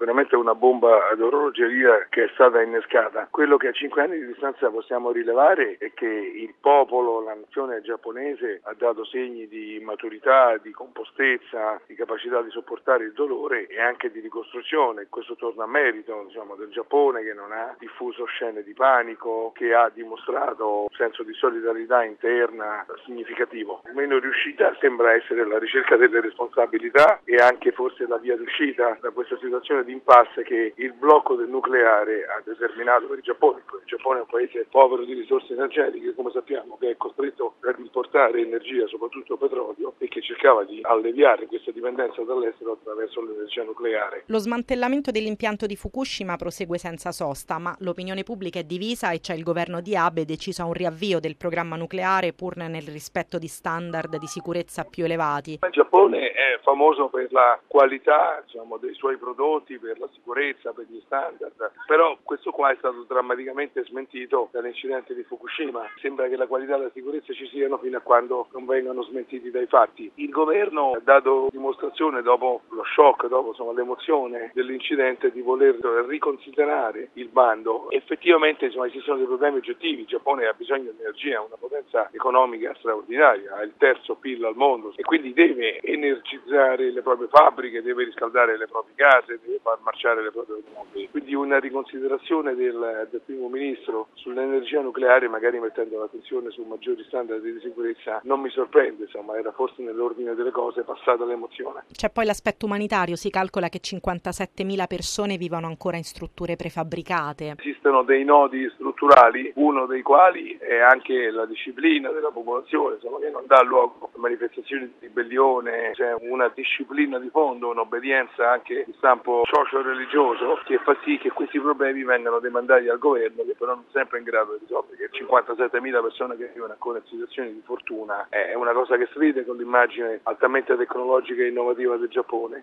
veramente una bomba ad orologeria che è stata innescata. Quello che a 5 anni di distanza possiamo rilevare è che il popolo, la nazione giapponese ha dato segni di maturità, di compostezza, di capacità di sopportare il dolore e anche di ricostruzione. Questo torna a merito del Giappone, che non ha diffuso scene di panico, che ha dimostrato un senso di solidarietà interna significativo. Meno riuscita sembra essere la ricerca delle responsabilità e anche forse la via d'uscita da questa situazione di impasse che il blocco del nucleare ha determinato per il Giappone. Il Giappone è un paese povero di risorse energetiche, come sappiamo, che è costretto ad importare energia, soprattutto petrolio, e che cercava di alleviare questa dipendenza dall'estero attraverso l'energia nucleare. Lo smantellamento dell'impianto di Fukushima prosegue senza sosta, ma l'opinione pubblica è divisa e c'è il governo di Abe deciso a un riavvio del programma nucleare pur nel rispetto di standard di sicurezza più elevati. Il Giappone è famoso per la qualità dei suoi prodotti, per la sicurezza, per gli standard, però questo qua è stato drammaticamente smentito dall'incidente di Fukushima. Sembra che la qualità e la sicurezza ci siano fino a quando non vengano smentiti dai fatti. Il governo ha dato dimostrazione dopo lo shock, dopo l'emozione dell'incidente, di voler riconsiderare il bando. Effettivamente esistono dei problemi oggettivi. Il Giappone ha bisogno di energia, una potenza economica straordinaria, ha il terzo PIL al mondo e quindi deve energizzare le proprie fabbriche, deve riscaldare le proprie case, deve far marciare le proprie automobili. Quindi una riconsiderazione del primo ministro sull'energia nucleare, magari mettendo l'attenzione su maggiori standard di sicurezza, non mi sorprende, era forse nell'ordine delle cose passata l'emozione. C'è poi l'aspetto umanitario, si calcola che 57.000 persone vivono ancora in strutture prefabbricate. Esistono dei nodi strutturali, uno dei quali è anche la disciplina della popolazione, che non dà luogo a manifestazioni di ribellione, c'è una disciplina di fondo, un'obbedienza anche di stampo socio-religioso che fa sì che questi problemi vengano demandati al governo, che però non è sempre in grado di risolvere. 57.000 persone che vivono ancora in situazioni di fortuna è una cosa che stride con l'immagine altamente tecnologica e innovativa del Giappone.